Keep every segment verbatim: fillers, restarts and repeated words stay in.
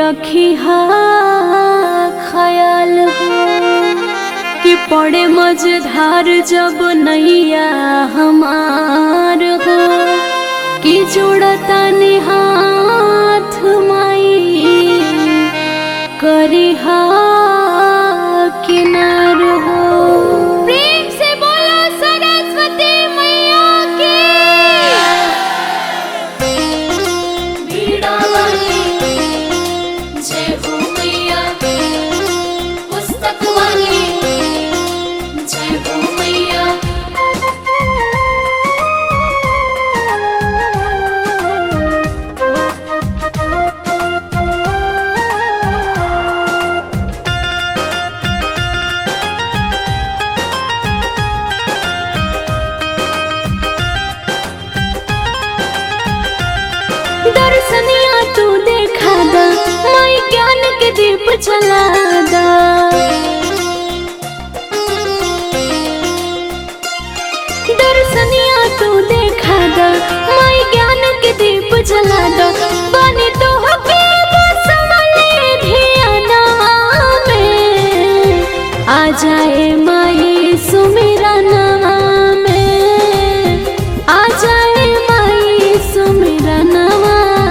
रखी हा ख्याल हो कि पड़े मझधार जब नैया हमार हो कि जोड़ता हाथ माई करी हा किनार हो। प्रेम से बोलो सरस्वती मैया की। बीड़ा वाली जय हो मैया, पुस्तक वाली जय हो मैया। दर्शनिया तू देखा दा, माई ज्ञान के दीप जला दा। दर्शनिया तू देखा दा, माई ज्ञान के दीप जला दा। बनी तो हके बस वाले धियाना में आ जाए माई सुमिरा नवा में, आ जाए माई सुमिरा नवा।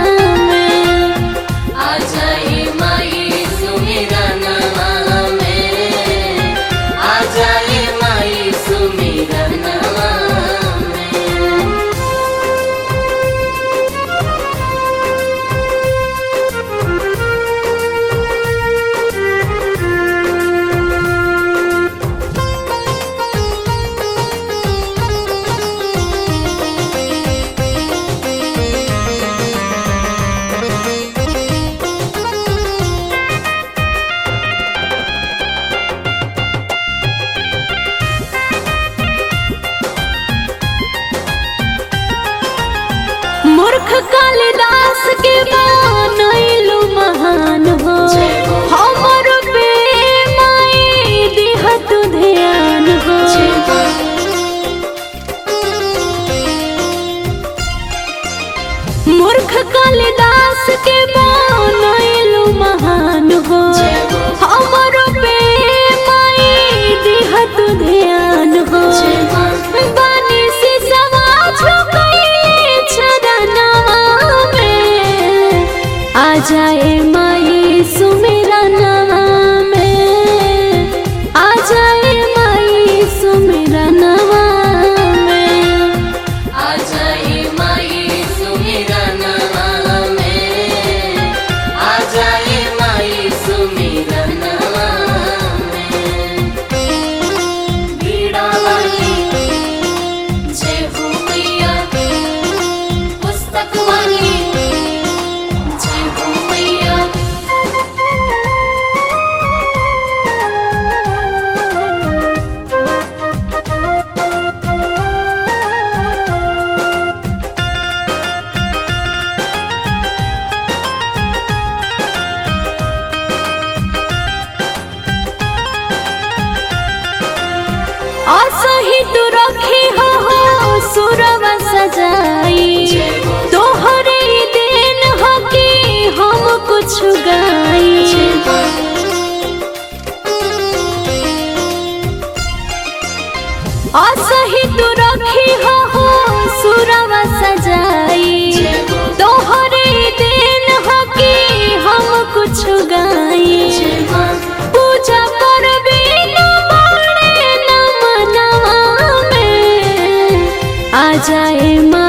मूर्ख कालिदास के बनैलु महान हो, हमर पे माई दिहा तू ध्यान हो। मूर्ख कालिदास के बनैलु महान हो, हमर पे माई दिहा तू ध्यान हो। बानी से समाज आ जाए माई सुमिरा नवा में, आ जाए माई सुमिरा नवा में, आ जाए माई सुमिरा नवा में, आ जाए माई सुमिरा नवा में। बीड़ा वाली जय हो मैया, पुस्तक वाली असही तू रखी हो, हो सुरवा सजाई। तोहरे दिन हो कि हम कुछ गाई। असही तू रखी हो, हो सुरवा सजाई। तोहरे दिन हो कि हम कुछ गाई। पूजा करबे आ जाए माँ।